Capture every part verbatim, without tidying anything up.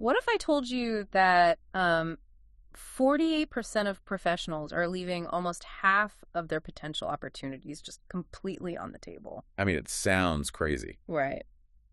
what if I told you that um, forty-eight percent of professionals are leaving almost half of their potential opportunities just completely on the table? I mean, it sounds crazy. Right.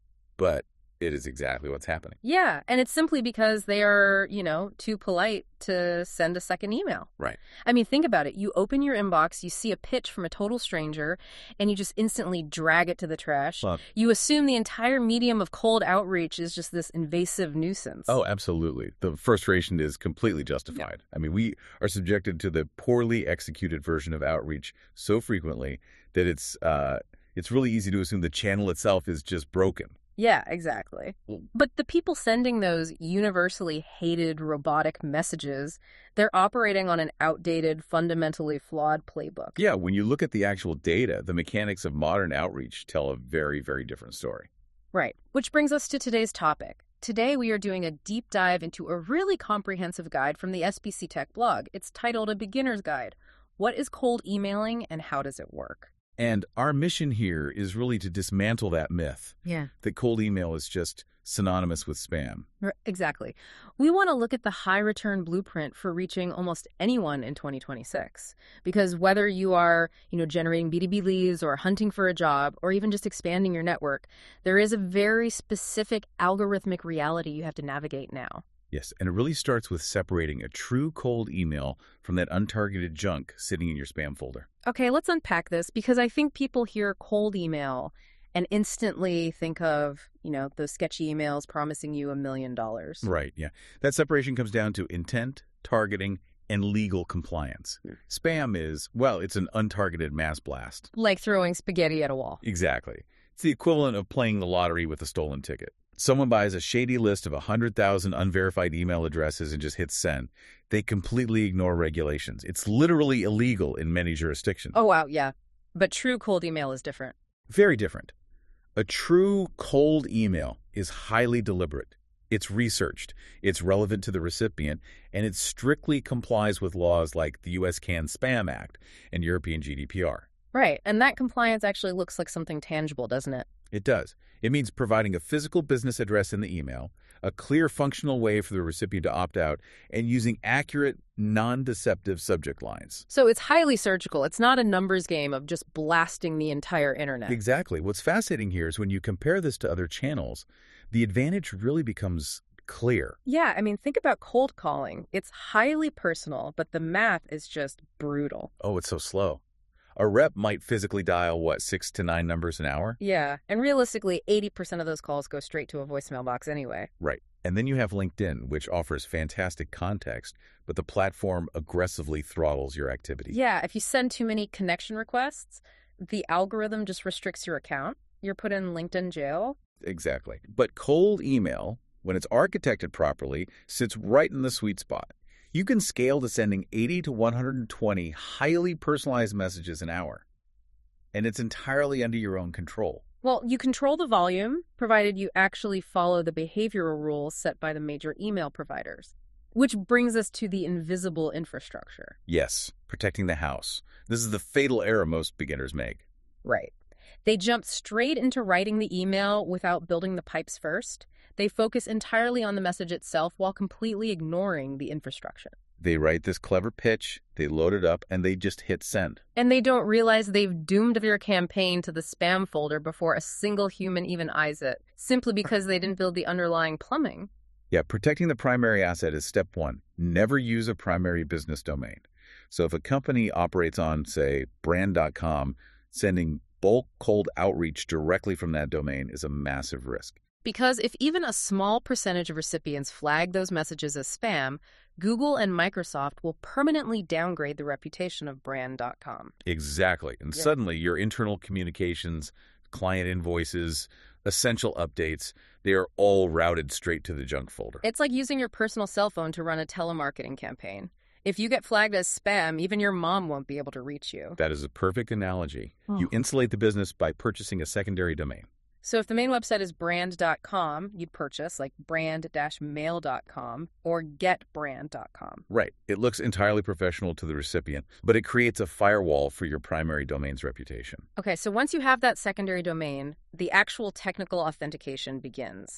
But it is exactly what's happening. Yeah, and it's simply because they are, you know, too polite to send a second email. Right. I mean, think about it. You open your inbox, you see a pitch from a total stranger, and you just instantly drag it to the trash. Well, you assume the entire medium of cold outreach is just this invasive nuisance. Oh, absolutely. The frustration is completely justified. Yeah. I mean, we are subjected to the poorly executed version of outreach so frequently that it's uh, it's really easy to assume the channel itself is just broken. Yeah, exactly. But the people sending those universally hated robotic messages, they're operating on an outdated, fundamentally flawed playbook. Yeah, when you look at the actual data, the mechanics of modern outreach tell a very, very different story. Right. Which brings us to today's topic. Today we are doing a deep dive into a really comprehensive guide from the S B C Tech blog. It's titled A Beginner's Guide. What is cold emailing and how does it work? And our mission here is really to dismantle that myth yeah. that cold email is just synonymous with spam. Exactly. We want to look at the high-return blueprint for reaching almost anyone in twenty twenty-six. Because whether you are, you know, generating B two B leads or hunting for a job or even just expanding your network, there is a very specific algorithmic reality you have to navigate now. Yes, and it really starts with separating a true cold email from that untargeted junk sitting in your spam folder. Okay, let's unpack this because I think people hear cold email and instantly think of, you know, those sketchy emails promising you a million dollars. Right, yeah. That separation comes down to intent, targeting, and legal compliance. Mm. Spam is, well, it's an untargeted mass blast. Like throwing spaghetti at a wall. Exactly. It's the equivalent of playing the lottery with a stolen ticket. Someone buys a shady list of one hundred thousand unverified email addresses and just hits send. They completely ignore regulations. It's literally illegal in many jurisdictions. Oh, wow, yeah. But true cold email is different. Very different. A true cold email is highly deliberate. It's researched, it's relevant to the recipient, and it strictly complies with laws like the U S CAN Spam Act and European G D P R. Right, and that compliance actually looks like something tangible, doesn't it? It does. It means providing a physical business address in the email, a clear functional way for the recipient to opt out, and using accurate, non-deceptive subject lines. So it's highly surgical. It's not a numbers game of just blasting the entire internet. Exactly. What's fascinating here is when you compare this to other channels, the advantage really becomes clear. Yeah, I mean, think about cold calling. It's highly personal, but the math is just brutal. Oh, it's so slow. A rep might physically dial, what, six to nine numbers an hour? Yeah, and realistically, eighty percent of those calls go straight to a voicemail box anyway. Right. And then you have LinkedIn, which offers fantastic context, but the platform aggressively throttles your activity. Yeah, if you send too many connection requests, the algorithm just restricts your account. You're put in LinkedIn jail. Exactly. But cold email, when it's architected properly, sits right in the sweet spot. You can scale to sending eighty to one hundred twenty highly personalized messages an hour. And it's entirely under your own control. Well, you control the volume, provided you actually follow the behavioral rules set by the major email providers. Which brings us to the invisible infrastructure. Yes, protecting the house. This is the fatal error most beginners make. Right. They jump straight into writing the email without building the pipes first. They focus entirely on the message itself while completely ignoring the infrastructure. They write this clever pitch, they load it up, and they just hit send. And they don't realize they've doomed their campaign to the spam folder before a single human even eyes it, simply because they didn't build the underlying plumbing. Yeah, protecting the primary asset is step one. Never use a primary business domain. So if a company operates on, say, brand dot com, sending bulk cold outreach directly from that domain is a massive risk. Because if even a small percentage of recipients flag those messages as spam, Google and Microsoft will permanently downgrade the reputation of brand dot com. Exactly. And yeah. Suddenly your internal communications, client invoices, essential updates, they are all routed straight to the junk folder. It's like using your personal cell phone to run a telemarketing campaign. If you get flagged as spam, even your mom won't be able to reach you. That is a perfect analogy. Oh. You insulate the business by purchasing a secondary domain. So if the main website is brand dot com, you'd purchase like brand dash mail dot com or get brand dot com. Right. It looks entirely professional to the recipient, but it creates a firewall for your primary domain's reputation. Okay, so once you have that secondary domain, the actual technical authentication begins.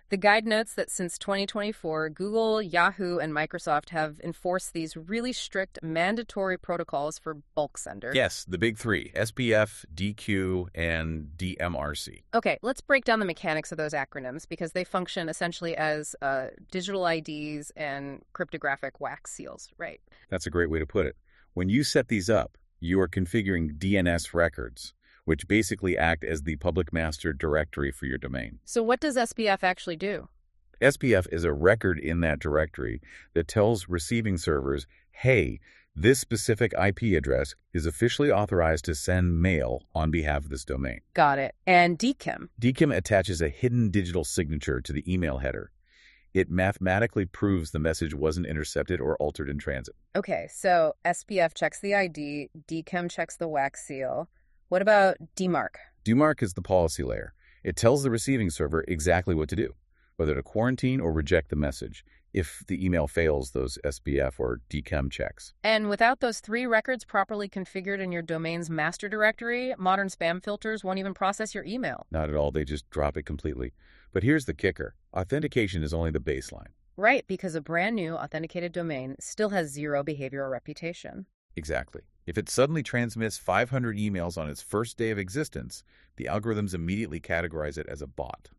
The guide notes that since twenty twenty-four, Google, Yahoo, and Microsoft have enforced these really strict mandatory protocols for bulk sender. Yes, the big three, S P F, D Q, and D M R C. Okay, let's break down the mechanics of those acronyms because they function essentially as uh, digital I Ds and cryptographic wax seals, right? That's a great way to put it. When you set these up, you are configuring D N S records, which basically act as the public master directory for your domain. So what does S P F actually do? S P F is a record in that directory that tells receiving servers, hey, this specific I P address is officially authorized to send mail on behalf of this domain. Got it. And D K I M? D K I M attaches a hidden digital signature to the email header. It mathematically proves the message wasn't intercepted or altered in transit. Okay, so S P F checks the I D, D K I M checks the wax seal. What about D MARC? D MARC is the policy layer. It tells the receiving server exactly what to do, whether to quarantine or reject the message if the email fails those S P F or D K I M checks. And without those three records properly configured in your domain's master directory, modern spam filters won't even process your email. Not at all. They just drop it completely. But here's the kicker. Authentication is only the baseline. Right, because a brand new authenticated domain still has zero behavioral reputation. Exactly. If it suddenly transmits five hundred emails on its first day of existence, the algorithms immediately categorize it as a bot.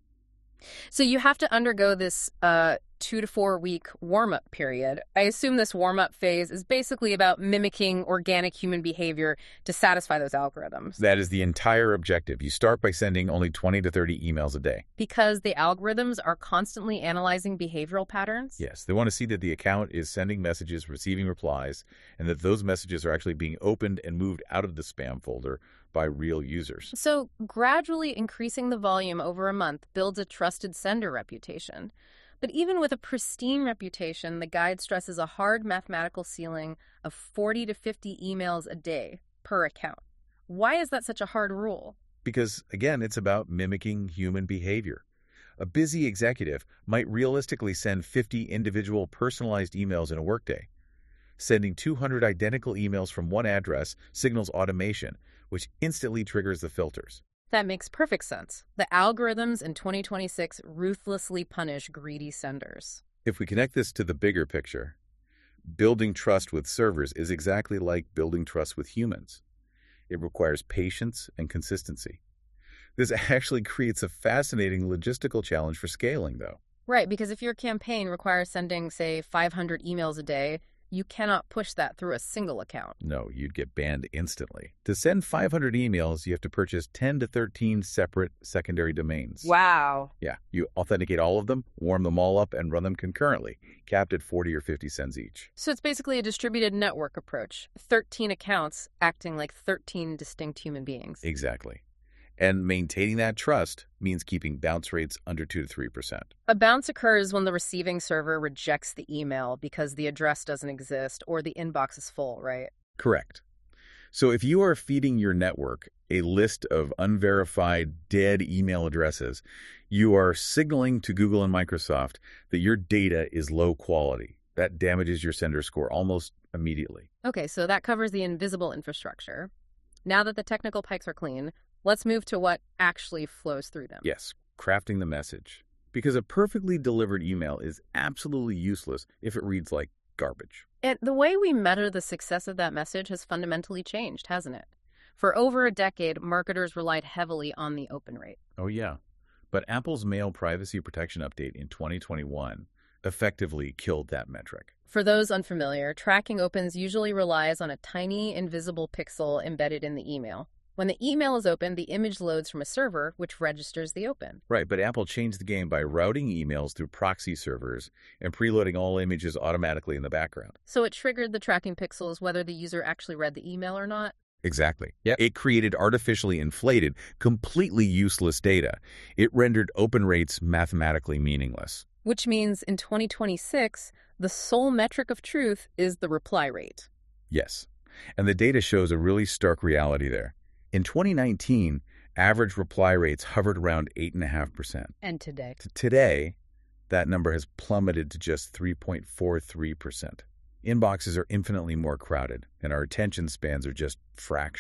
So you have to undergo this uh, two to four week warm-up period. I assume this warm-up phase is basically about mimicking organic human behavior to satisfy those algorithms. That is the entire objective. You start by sending only twenty to thirty emails a day. Because the algorithms are constantly analyzing behavioral patterns? Yes, they want to see that the account is sending messages, receiving replies, and that those messages are actually being opened and moved out of the spam folder by real users. So gradually increasing the volume over a month builds a trusted sender reputation. But even with a pristine reputation, the guide stresses a hard mathematical ceiling of forty to fifty emails a day per account. Why is that such a hard rule? Because, again, it's about mimicking human behavior. A busy executive might realistically send fifty individual personalized emails in a workday. Sending two hundred identical emails from one address signals automation, which instantly triggers the filters. That makes perfect sense. The algorithms in twenty twenty-six ruthlessly punish greedy senders. If we connect this to the bigger picture, building trust with servers is exactly like building trust with humans. It requires patience and consistency. This actually creates a fascinating logistical challenge for scaling, though. Right, because if your campaign requires sending, say, five hundred emails a day, you cannot push that through a single account. No, you'd get banned instantly. To send five hundred emails, you have to purchase ten to thirteen separate secondary domains. Wow. Yeah, you authenticate all of them, warm them all up, and run them concurrently, capped at forty or fifty cents each. So it's basically a distributed network approach. thirteen accounts acting like thirteen distinct human beings. Exactly. And maintaining that trust means keeping bounce rates under two to three percent. A bounce occurs when the receiving server rejects the email because the address doesn't exist or the inbox is full, right? Correct. So if you are feeding your network a list of unverified dead email addresses, you are signaling to Google and Microsoft that your data is low quality. That damages your sender score almost immediately. Okay, so that covers the invisible infrastructure. Now that the technical pipes are clean, let's move to what actually flows through them. Yes, crafting the message. Because a perfectly delivered email is absolutely useless if it reads like garbage. And the way we measure the success of that message has fundamentally changed, hasn't it? For over a decade, marketers relied heavily on the open rate. Oh, yeah. But Apple's Mail Privacy Protection Update in twenty twenty-one effectively killed that metric. For those unfamiliar, tracking opens usually relies on a tiny, invisible pixel embedded in the email. When the email is opened, the image loads from a server, which registers the open. Right, but Apple changed the game by routing emails through proxy servers and preloading all images automatically in the background. So it triggered the tracking pixels whether the user actually read the email or not? Exactly. Yeah. It created artificially inflated, completely useless data. It rendered open rates mathematically meaningless. Which means in twenty twenty-six, the sole metric of truth is the reply rate. Yes. And the data shows a really stark reality there. In twenty nineteen, average reply rates hovered around eight point five percent. And today? Today, that number has plummeted to just three point four three percent. Inboxes are infinitely more crowded, and our attention spans are just fractured.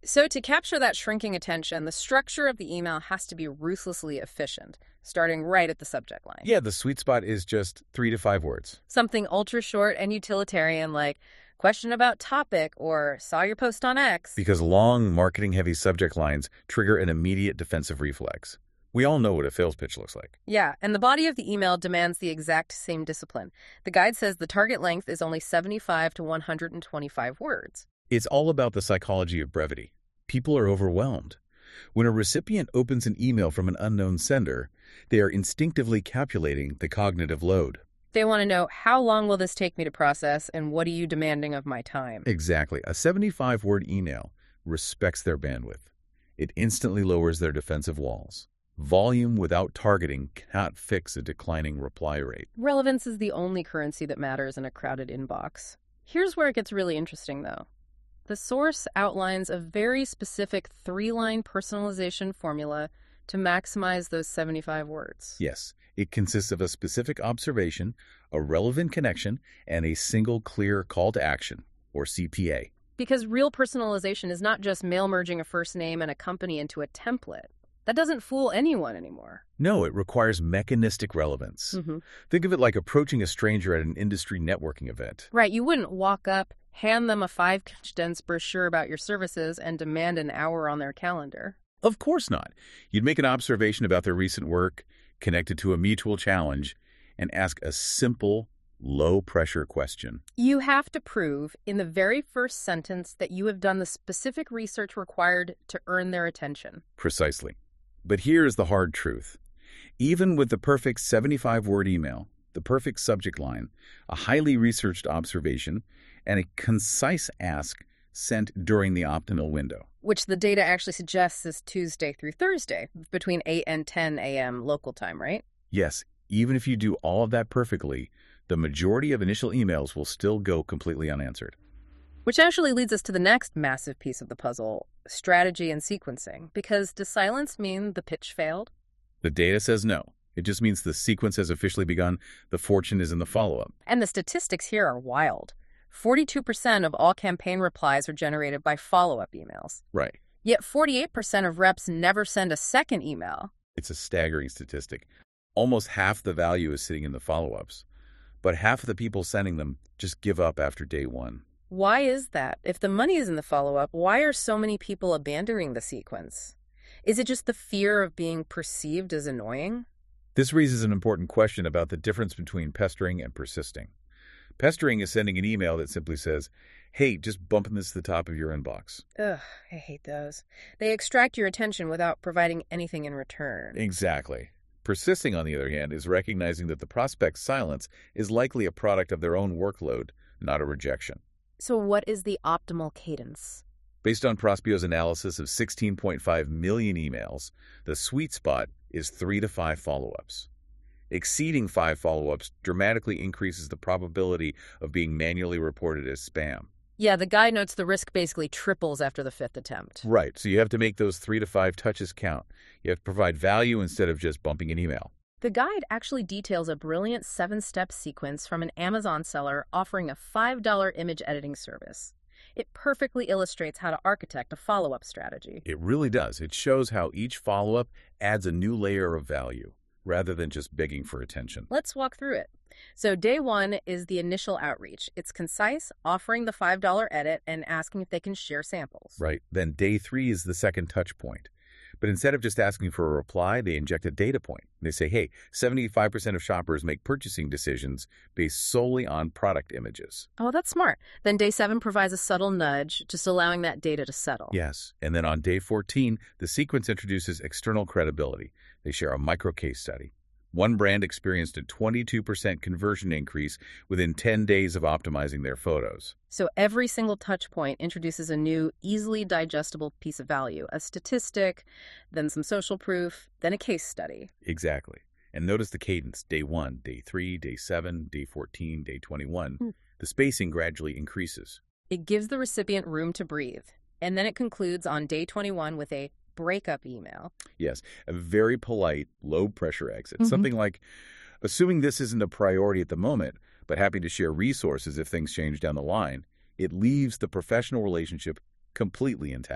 So to capture that shrinking attention, the structure of the email has to be ruthlessly efficient, starting right at the subject line. Yeah, the sweet spot is just three to five words. Something ultra short and utilitarian like, question about topic or saw your post on X. Because long, marketing-heavy subject lines trigger an immediate defensive reflex. We all know what a sales pitch looks like. Yeah, and the body of the email demands the exact same discipline. The guide says the target length is only seventy-five to one hundred twenty-five words. It's all about the psychology of brevity. People are overwhelmed. When a recipient opens an email from an unknown sender, they are instinctively calculating the cognitive load. They want to know, how long will this take me to process, and what are you demanding of my time? Exactly. A seventy-five word email respects their bandwidth. It instantly lowers their defensive walls. Volume without targeting cannot fix a declining reply rate. Relevance is the only currency that matters in a crowded inbox. Here's where it gets really interesting, though. The source outlines a very specific three-line personalization formula to maximize those seventy-five words. Yes, it consists of a specific observation, a relevant connection, and a single clear call to action, or C P A. Because real personalization is not just mail merging a first name and a company into a template. That doesn't fool anyone anymore. No, it requires mechanistic relevance. Mm-hmm. Think of it like approaching a stranger at an industry networking event. Right, you wouldn't walk up, hand them a five-page dense brochure about your services, and demand an hour on their calendar. Of course not. You'd make an observation about their recent work, connect it to a mutual challenge, and ask a simple, low-pressure question. You have to prove in the very first sentence that you have done the specific research required to earn their attention. Precisely. But here's the hard truth. Even with the perfect seventy-five word email, the perfect subject line, a highly researched observation, and a concise ask sent during the optimal window, which the data actually suggests is Tuesday through Thursday, between eight and ten a m local time, right? Yes, even if you do all of that perfectly, the majority of initial emails will still go completely unanswered. Which actually leads us to the next massive piece of the puzzle, strategy and sequencing. Because does silence mean the pitch failed? The data says no. It just means the sequence has officially begun. The fortune is in the follow-up. And the statistics here are wild. forty-two percent of all campaign replies are generated by follow-up emails. Right. Yet forty-eight percent of reps never send a second email. It's a staggering statistic. Almost half the value is sitting in the follow-ups. But half of the people sending them just give up after day one. Why is that? If the money is in the follow-up, why are so many people abandoning the sequence? Is it just the fear of being perceived as annoying? This raises an important question about the difference between pestering and persisting. Pestering is sending an email that simply says, hey, just bumping this to the top of your inbox. Ugh, I hate those. They extract your attention without providing anything in return. Exactly. Persisting, on the other hand, is recognizing that the prospect's silence is likely a product of their own workload, not a rejection. So what is the optimal cadence? Based on Prospio's analysis of sixteen point five million emails, the sweet spot is three to five follow-ups. Exceeding five follow-ups dramatically increases the probability of being manually reported as spam. Yeah, the guide notes the risk basically triples after the fifth attempt. Right, so you have to make those three to five touches count. You have to provide value instead of just bumping an email. The guide actually details a brilliant seven-step sequence from an Amazon seller offering a five dollar image editing service. It perfectly illustrates how to architect a follow-up strategy. It really does. It shows how each follow-up adds a new layer of value, rather than just begging for attention. Let's walk through it. So day one is the initial outreach. It's concise, offering the five dollar edit and asking if they can share samples. Right. Then day three is the second touch point. But instead of just asking for a reply, they inject a data point. They say, hey, seventy-five percent of shoppers make purchasing decisions based solely on product images. Oh, that's smart. Then day seven provides a subtle nudge, just allowing that data to settle. Yes. And then on day fourteen, the sequence introduces external credibility. They share a micro case study. One brand experienced a twenty-two percent conversion increase within ten days of optimizing their photos. So every single touch point introduces a new, easily digestible piece of value, a statistic, then some social proof, then a case study. Exactly. And notice the cadence, day one, day three, day seven, day fourteen, day twenty-one. Hmm. The spacing gradually increases. It gives the recipient room to breathe. And then it concludes on day twenty-one with a breakup email. Yes, a very polite, low-pressure exit. Mm-hmm. Something like, assuming this isn't a priority at the moment, but happy to share resources if things change down the line, it leaves the professional relationship completely intact.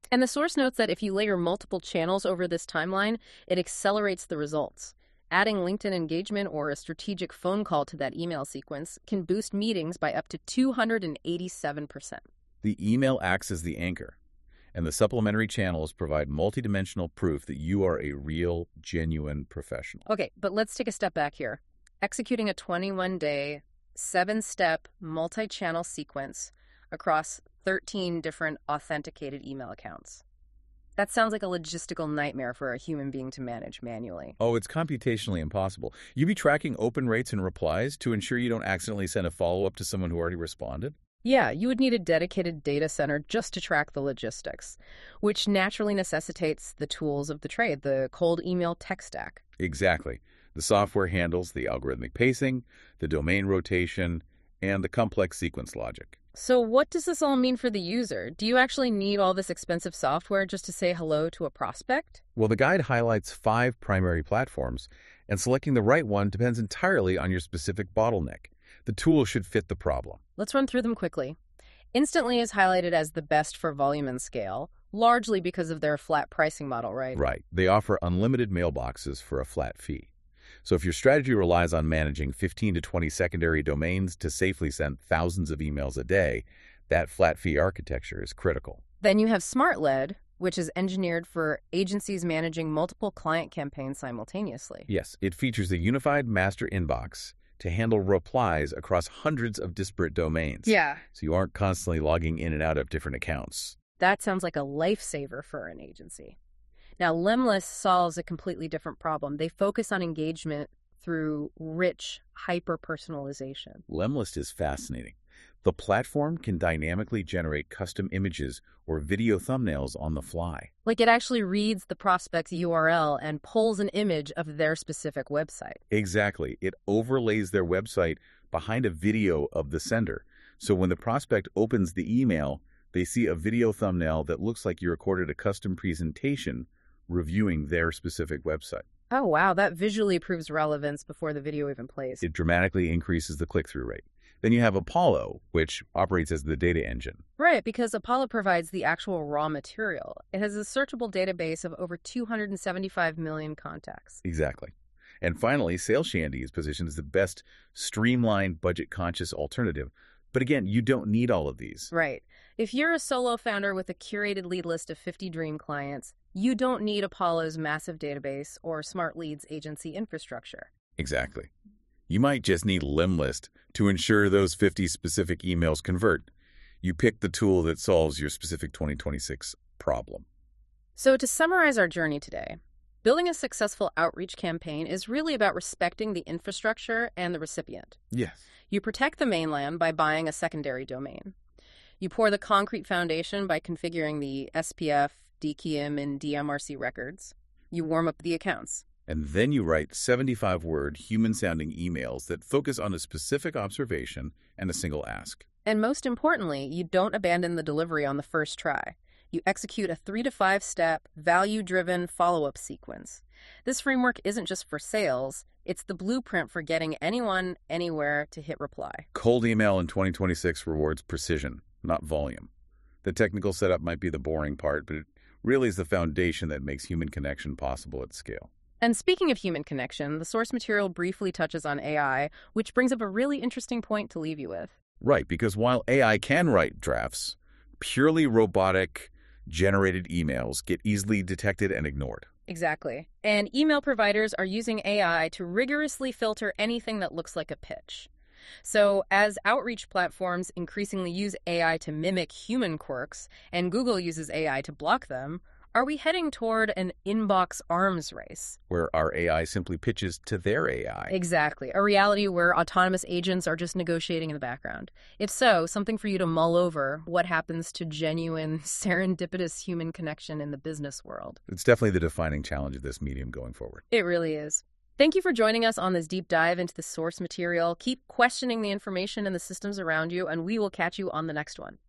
And the source notes that if you layer multiple channels over this timeline, it accelerates the results. Adding LinkedIn engagement or a strategic phone call to that email sequence can boost meetings by up to two hundred eighty-seven percent. The email acts as the anchor, and the supplementary channels provide multidimensional proof that you are a real, genuine professional. Okay, but let's take a step back here. Executing a twenty-one day, seven-step, multi-channel sequence across thirteen different authenticated email accounts. That sounds like a logistical nightmare for a human being to manage manually. Oh, it's computationally impossible. You'd be tracking open rates and replies to ensure you don't accidentally send a follow-up to someone who already responded? Yeah, you would need a dedicated data center just to track the logistics, which naturally necessitates the tools of the trade, the cold email tech stack. Exactly. The software handles the algorithmic pacing, the domain rotation, and the complex sequence logic. So what does this all mean for the user? Do you actually need all this expensive software just to say hello to a prospect? Well, the guide highlights five primary platforms, and selecting the right one depends entirely on your specific bottleneck. The tool should fit the problem. Let's run through them quickly. Instantly is highlighted as the best for volume and scale, largely because of their flat pricing model, right? Right. They offer unlimited mailboxes for a flat fee. So if your strategy relies on managing fifteen to twenty secondary domains to safely send thousands of emails a day, that flat fee architecture is critical. Then you have SmartLead, which is engineered for agencies managing multiple client campaigns simultaneously. Yes, it features a unified master inbox to handle replies across hundreds of disparate domains. Yeah. So you aren't constantly logging in and out of different accounts. That sounds like a lifesaver for an agency. Now, Lemlist solves a completely different problem. They focus on engagement through rich hyper-personalization. Lemlist is fascinating. The platform can dynamically generate custom images or video thumbnails on the fly. Like it actually reads the prospect's U R L and pulls an image of their specific website. Exactly. It overlays their website behind a video of the sender. So when the prospect opens the email, they see a video thumbnail that looks like you recorded a custom presentation reviewing their specific website. Oh, wow. That visually proves relevance before the video even plays. It dramatically increases the click-through rate. Then you have Apollo, which operates as the data engine. Right, because Apollo provides the actual raw material. It has a searchable database of over two hundred seventy-five million contacts. Exactly. And finally, SalesShandy is positioned as the best streamlined, budget-conscious alternative. But again, you don't need all of these. Right. If you're a solo founder with a curated lead list of fifty dream clients, you don't need Apollo's massive database or SmartLead's agency infrastructure. Exactly. You might just need Lemlist to ensure those fifty specific emails convert. You pick the tool that solves your specific twenty twenty-six problem. So to summarize our journey today, building a successful outreach campaign is really about respecting the infrastructure and the recipient. Yes. You protect the mainland by buying a secondary domain. You pour the concrete foundation by configuring the S P F, D K I M, and D M R C records. You warm up the accounts. And then you write seventy-five word, human-sounding emails that focus on a specific observation and a single ask. And most importantly, you don't abandon the delivery on the first try. You execute a three to five step, value-driven follow-up sequence. This framework isn't just for sales, it's the blueprint for getting anyone, anywhere to hit reply. Cold email in twenty twenty-six rewards precision, not volume. The technical setup might be the boring part, but it really is the foundation that makes human connection possible at scale. And speaking of human connection, the source material briefly touches on A I, which brings up a really interesting point to leave you with. Right, because while A I can write drafts, purely robotic generated emails get easily detected and ignored. Exactly. And email providers are using A I to rigorously filter anything that looks like a pitch. So as outreach platforms increasingly use A I to mimic human quirks, and Google uses A I to block them, are we heading toward an inbox arms race? Where our A I simply pitches to their A I. Exactly. A reality where autonomous agents are just negotiating in the background. If so, something for you to mull over: what happens to genuine, serendipitous human connection in the business world? It's definitely the defining challenge of this medium going forward. It really is. Thank you for joining us on this deep dive into the source material. Keep questioning the information and the systems around you, and we will catch you on the next one.